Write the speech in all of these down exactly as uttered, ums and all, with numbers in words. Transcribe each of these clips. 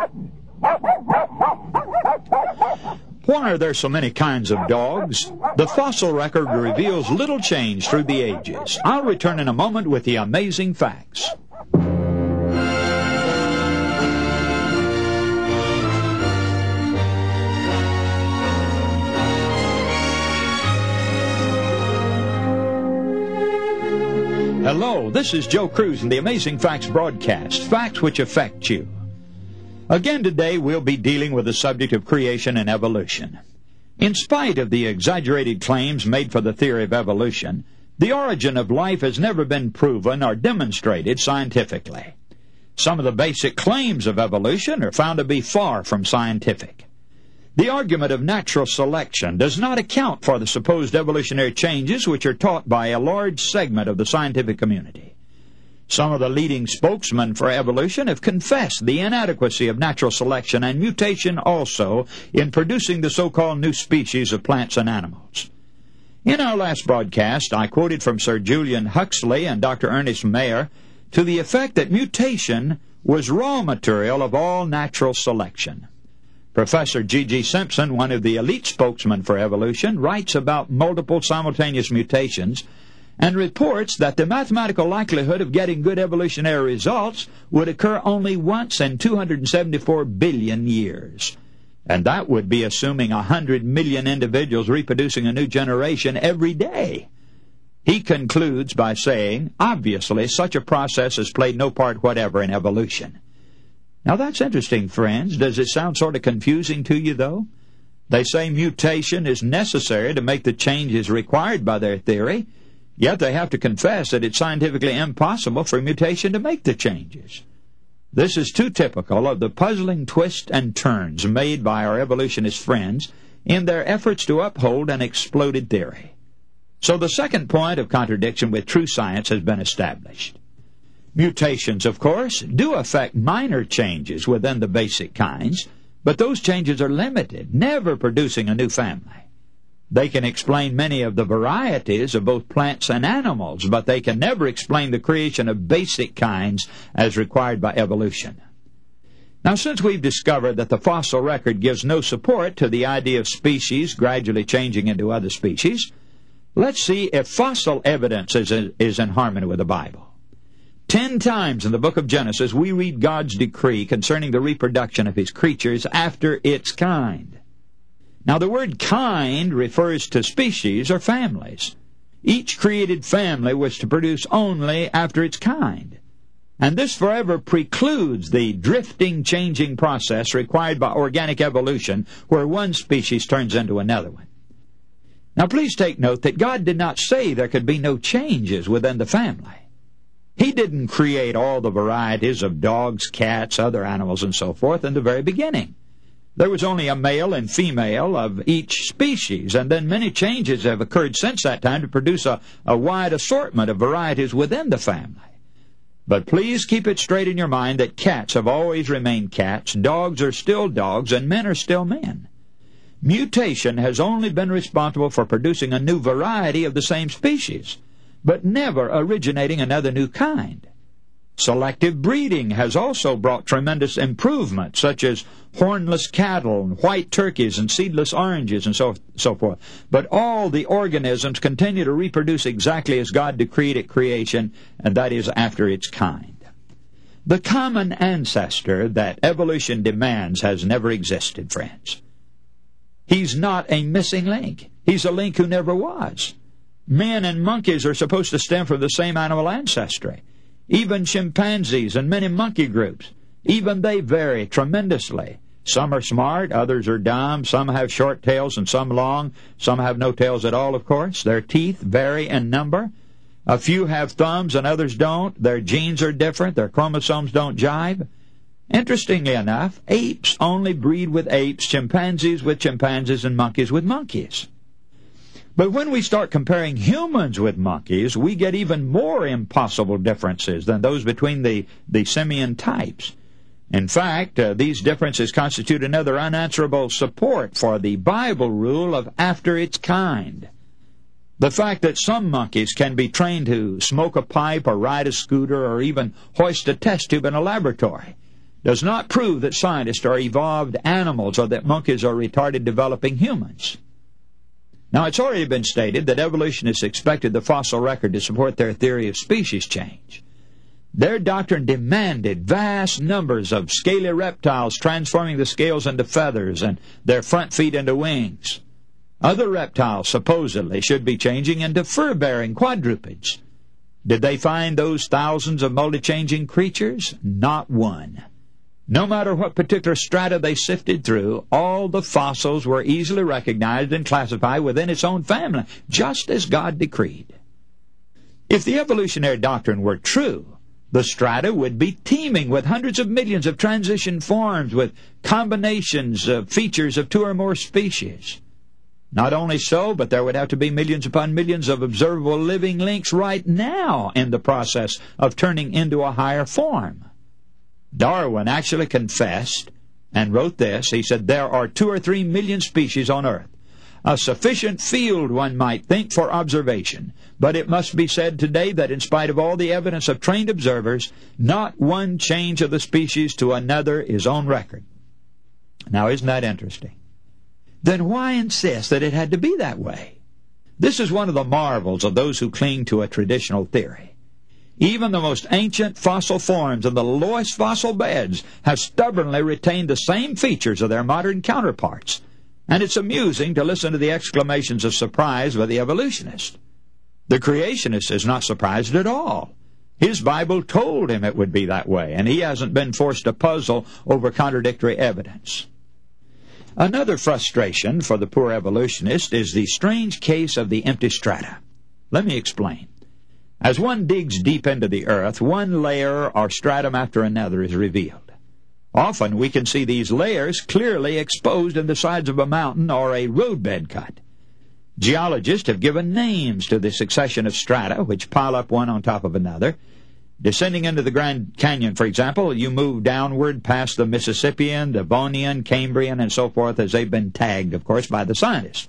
Why are there so many kinds of dogs? The fossil record reveals little change through the ages. I'll return in a moment with the amazing facts. Hello, this is Joe Cruz in the Amazing Facts broadcast, facts which affect you. Again today we'll be dealing with the subject of creation and evolution. In spite of the exaggerated claims made for the theory of evolution, the origin of life has never been proven or demonstrated scientifically. Some of the basic claims of evolution are found to be far from scientific. The argument of natural selection does not account for the supposed evolutionary changes which are taught by a large segment of the scientific community. Some of the leading spokesmen for evolution have confessed the inadequacy of natural selection and mutation also in producing the so-called new species of plants and animals. In our last broadcast, I quoted from Sir Julian Huxley and Doctor Ernest Mayr to the effect that mutation was raw material of all natural selection. Professor G G Simpson, one of the elite spokesmen for evolution, writes about multiple simultaneous mutations and reports that the mathematical likelihood of getting good evolutionary results would occur only once in two hundred seventy-four billion years. And that would be assuming one hundred million individuals reproducing a new generation every day. He concludes by saying, obviously, such a process has played no part whatever in evolution. Now that's interesting, friends. Does it sound sort of confusing to you, though? They say mutation is necessary to make the changes required by their theory, yet they have to confess that it's scientifically impossible for mutation to make the changes. This is too typical of the puzzling twists and turns made by our evolutionist friends in their efforts to uphold an exploded theory. So the second point of contradiction with true science has been established. Mutations, of course, do affect minor changes within the basic kinds, but those changes are limited, never producing a new family. They can explain many of the varieties of both plants and animals, but they can never explain the creation of basic kinds as required by evolution. Now, since we've discovered that the fossil record gives no support to the idea of species gradually changing into other species, let's see if fossil evidence is, is in harmony with the Bible. Ten times in the book of Genesis, we read God's decree concerning the reproduction of His creatures after its kind. Now, the word kind refers to species or families. Each created family was to produce only after its kind. And this forever precludes the drifting, changing process required by organic evolution, where one species turns into another one. Now, please take note that God did not say there could be no changes within the family. He didn't create all the varieties of dogs, cats, other animals, and so forth in the very beginning. There was only a male and female of each species, and then many changes have occurred since that time to produce a, a wide assortment of varieties within the family. But please keep it straight in your mind that cats have always remained cats, dogs are still dogs, and men are still men. Mutation has only been responsible for producing a new variety of the same species, but never originating another new kind. Selective breeding has also brought tremendous improvements, such as hornless cattle, and white turkeys, and seedless oranges, and so, so forth. But all the organisms continue to reproduce exactly as God decreed at creation, and that is after its kind. The common ancestor that evolution demands has never existed, friends. He's not a missing link. He's a link who never was. Men and monkeys are supposed to stem from the same animal ancestry. Even chimpanzees and many monkey groups, even they vary tremendously. Some are smart, others are dumb, some have short tails and some long, some have no tails at all, of course. Their teeth vary in number. A few have thumbs and others don't. Their genes are different. Their chromosomes don't jive. Interestingly enough, apes only breed with apes, chimpanzees with chimpanzees, and monkeys with monkeys. But when we start comparing humans with monkeys, we get even more impossible differences than those between the, the simian types. In fact, uh, these differences constitute another unanswerable support for the Bible rule of after its kind. The fact that some monkeys can be trained to smoke a pipe or ride a scooter or even hoist a test tube in a laboratory does not prove that scientists are evolved animals or that monkeys are retarded developing humans. Now, it's already been stated that evolutionists expected the fossil record to support their theory of species change. Their doctrine demanded vast numbers of scaly reptiles transforming the scales into feathers and their front feet into wings. Other reptiles supposedly should be changing into fur-bearing quadrupeds. Did they find those thousands of multi-changing creatures? Not one. No matter what particular strata they sifted through, all the fossils were easily recognized and classified within its own family, just as God decreed. If the evolutionary doctrine were true, the strata would be teeming with hundreds of millions of transition forms with combinations of features of two or more species. Not only so, but there would have to be millions upon millions of observable living links right now in the process of turning into a higher form. Darwin actually confessed and wrote this. He said, "There are two or three million species on Earth, a sufficient field, one might think, for observation. But it must be said today that in spite of all the evidence of trained observers, not one change of the species to another is on record." Now, isn't that interesting? Then why insist that it had to be that way? This is one of the marvels of those who cling to a traditional theory. Even the most ancient fossil forms in the lowest fossil beds have stubbornly retained the same features of their modern counterparts. And it's amusing to listen to the exclamations of surprise by the evolutionist. The creationist is not surprised at all. His Bible told him it would be that way, and he hasn't been forced to puzzle over contradictory evidence. Another frustration for the poor evolutionist is the strange case of the empty strata. Let me explain. As one digs deep into the earth, one layer or stratum after another is revealed. Often we can see these layers clearly exposed in the sides of a mountain or a roadbed cut. Geologists have given names to the succession of strata which pile up one on top of another. Descending into the Grand Canyon, for example, you move downward past the Mississippian, Devonian, Cambrian, and so forth, as they've been tagged, of course, by the scientists.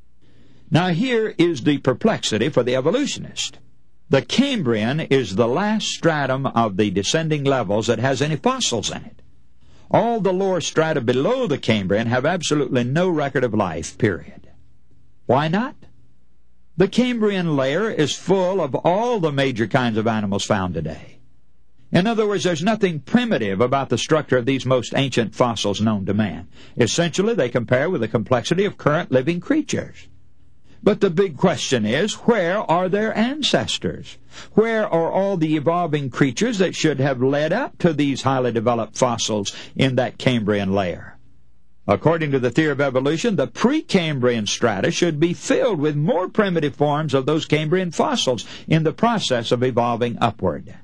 Now here is the perplexity for the evolutionist. The Cambrian is the last stratum of the descending levels that has any fossils in it. All the lower strata below the Cambrian have absolutely no record of life, period. Why not? The Cambrian layer is full of all the major kinds of animals found today. In other words, there's nothing primitive about the structure of these most ancient fossils known to man. Essentially, they compare with the complexity of current living creatures. But the big question is, where are their ancestors? Where are all the evolving creatures that should have led up to these highly developed fossils in that Cambrian layer? According to the theory of evolution, the Precambrian strata should be filled with more primitive forms of those Cambrian fossils in the process of evolving upward.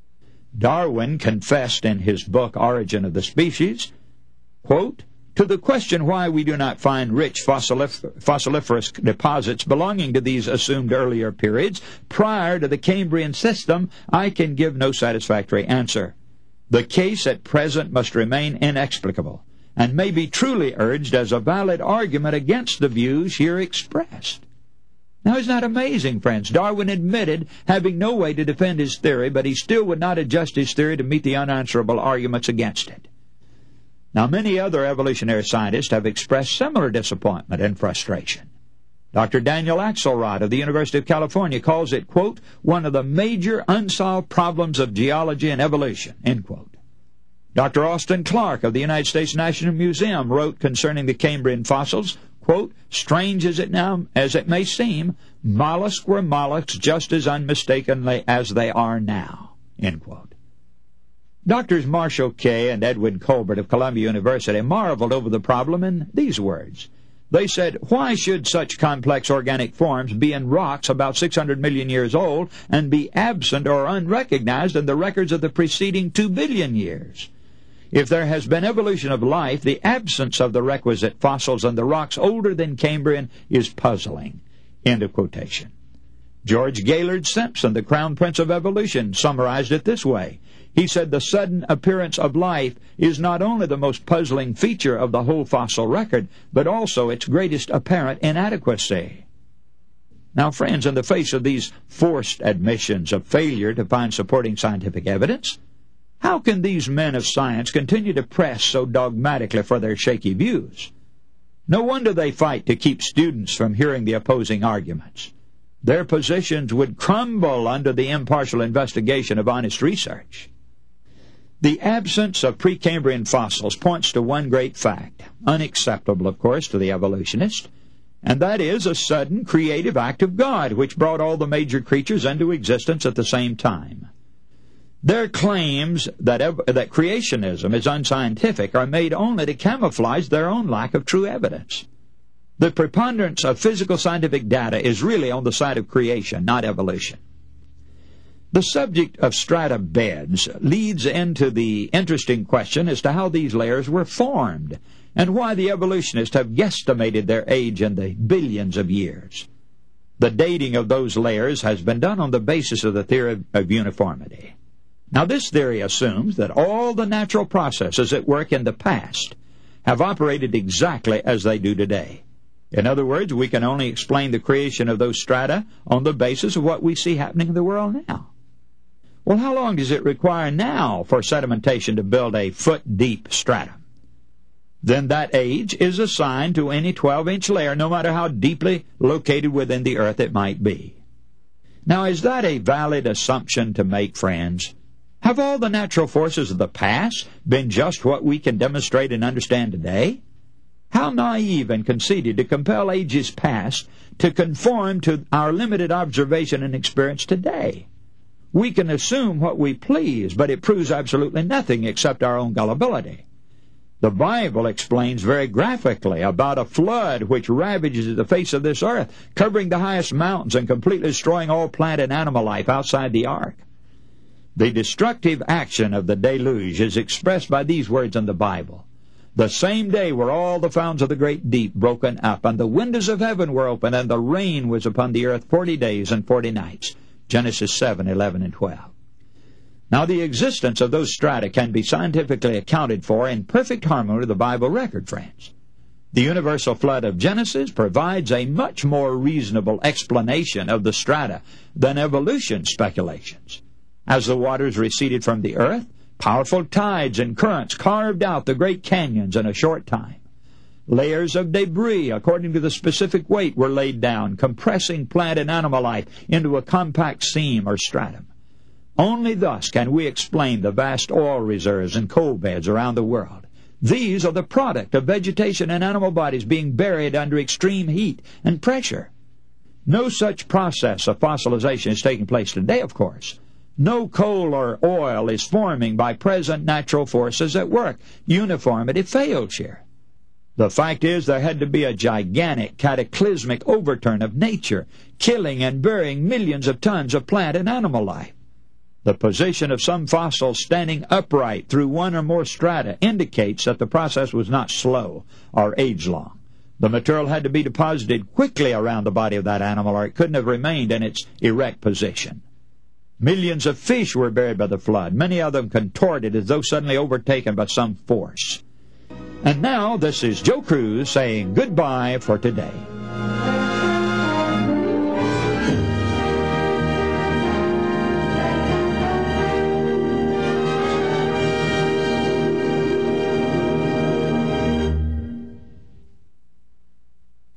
Darwin confessed in his book, Origin of the Species, quote, "To the question why we do not find rich fossilif- fossiliferous deposits belonging to these assumed earlier periods prior to the Cambrian system, I can give no satisfactory answer. The case at present must remain inexplicable, and may be truly urged as a valid argument against the views here expressed." Now, isn't that amazing, friends? Darwin admitted having no way to defend his theory, but he still would not adjust his theory to meet the unanswerable arguments against it. Now, many other evolutionary scientists have expressed similar disappointment and frustration. Doctor Daniel Axelrod of the University of California calls it, quote, "one of the major unsolved problems of geology and evolution," end quote. Doctor Austin Clark of the United States National Museum wrote concerning the Cambrian fossils, quote, "strange as it now as it may seem, mollusks were mollusks just as unmistakably as they are now," end quote. Doctors Marshall Kay and Edwin Colbert of Columbia University marveled over the problem in these words. They said, "Why should such complex organic forms be in rocks about six hundred million years old and be absent or unrecognized in the records of the preceding two billion years? If there has been evolution of life, the absence of the requisite fossils in the rocks older than Cambrian is puzzling." End of quotation. George Gaylord Simpson, the Crown Prince of Evolution, summarized it this way. He said, "The sudden appearance of life is not only the most puzzling feature of the whole fossil record, but also its greatest apparent inadequacy." Now, friends, in the face of these forced admissions of failure to find supporting scientific evidence, How can these men of science continue to press so dogmatically for their shaky views? No wonder they fight to keep students from hearing the opposing arguments. Their positions would crumble under the impartial investigation of honest research. The absence of Precambrian fossils points to one great fact, unacceptable, of course, to the evolutionist, and that is a sudden creative act of God which brought all the major creatures into existence at the same time. Their claims that, ev- that creationism is unscientific are made only to camouflage their own lack of true evidence. The preponderance of physical scientific data is really on the side of creation, not evolution. The subject of strata beds leads into the interesting question as to how these layers were formed and why the evolutionists have guesstimated their age in the billions of years. The dating of those layers has been done on the basis of the theory of, of uniformity. Now, this theory assumes that all the natural processes at work in the past have operated exactly as they do today. In other words, we can only explain the creation of those strata on the basis of what we see happening in the world now. Well, how long does it require now for sedimentation to build a foot-deep stratum? Then that age is assigned to any twelve-inch layer, no matter how deeply located within the earth it might be. Now, is that a valid assumption to make, friends? Have all the natural forces of the past been just what we can demonstrate and understand today? How naive and conceited to compel ages past to conform to our limited observation and experience today. We can assume what we please, but it proves absolutely nothing except our own gullibility. The Bible explains very graphically about a flood which ravages the face of this earth, covering the highest mountains and completely destroying all plant and animal life outside the ark. The destructive action of the deluge is expressed by these words in the Bible. The same day were all the fountains of the great deep broken up, and the windows of heaven were opened, and the rain was upon the earth forty days and forty nights. Genesis seven, eleven, and twelve. Now, the existence of those strata can be scientifically accounted for in perfect harmony with the Bible record, friends. The universal flood of Genesis provides a much more reasonable explanation of the strata than evolution speculations. As the waters receded from the earth, powerful tides and currents carved out the great canyons in a short time. Layers of debris, according to the specific weight, were laid down, compressing plant and animal life into a compact seam or stratum. Only thus can we explain the vast oil reserves and coal beds around the world. These are the product of vegetation and animal bodies being buried under extreme heat and pressure. No such process of fossilization is taking place today, of course. No coal or oil is forming by present natural forces at work. Uniformity fails here. The fact is there had to be a gigantic cataclysmic overturn of nature, killing and burying millions of tons of plant and animal life. The position of some fossils standing upright through one or more strata indicates that the process was not slow or age-long. The material had to be deposited quickly around the body of that animal, or it couldn't have remained in its erect position. Millions of fish were buried by the flood, many of them contorted as though suddenly overtaken by some force. And now, this is Joe Cruz saying goodbye for today.